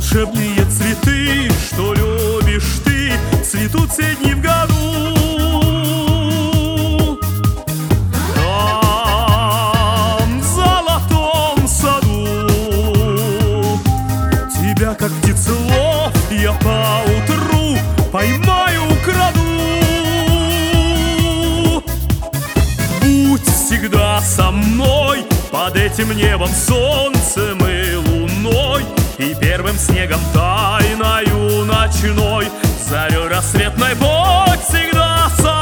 Волшебные цветы, что любишь ты, цветут все дни в году. Там, в золотом саду, тебя, как птицелов, я поутру поймаю, украду. Будь всегда со мной, под этим небом, солнцем и луной, и первым снегом тайною ночной, зарей рассветной будь всегда со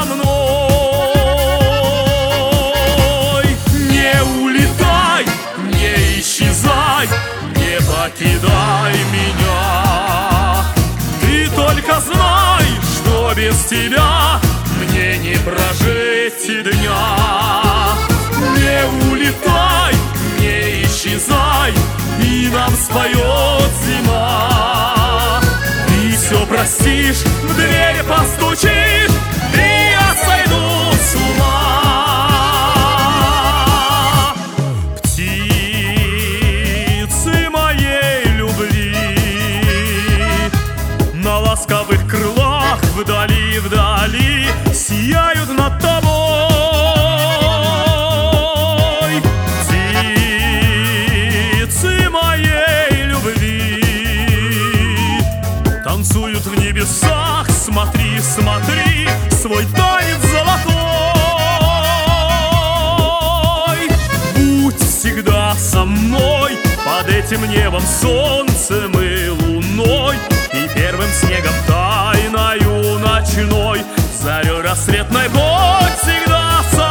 мной. Не улетай, не исчезай, не покидай меня. Ты только знай, что без тебя мне не прожить и дня. Не улетай, не исчезай, и нам споет зима. Ты все простишь, в дверь постучишь, и я сойду с ума. Птицы моей любви на ласковых крылах вдали, вдали сияют над тобой. Танцуют в небесах, смотри, смотри, свой танец золотой. Будь всегда со мной, под этим небом, солнцем и луной, и первым снегом тайною ночной, зарей рассветной будь всегда со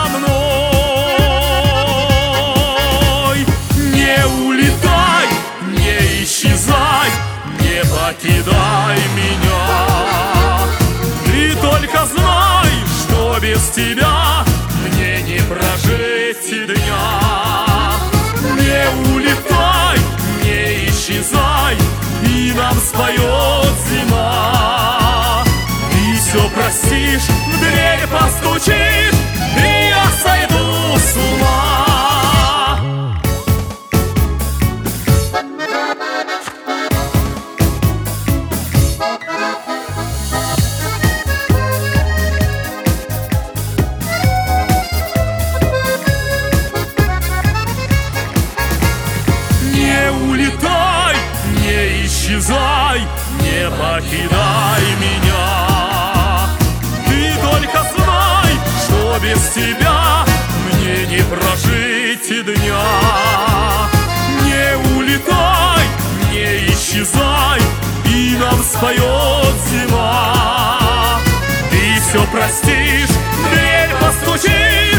мной. Не улетай, не исчезай, не покидай меня. Ты только знай, что без тебя мне не прожить и дня. Не улетай, не исчезай, и нам споет зима. Ты все простишь, в дверь постучишь, и я сойду с ума. Не улетай, не исчезай, не покидай меня. Ты только знай, что без тебя мне не прожить и дня. Не улетай, не исчезай, и нам споет зима. Ты все простишь, в дверь постучишь,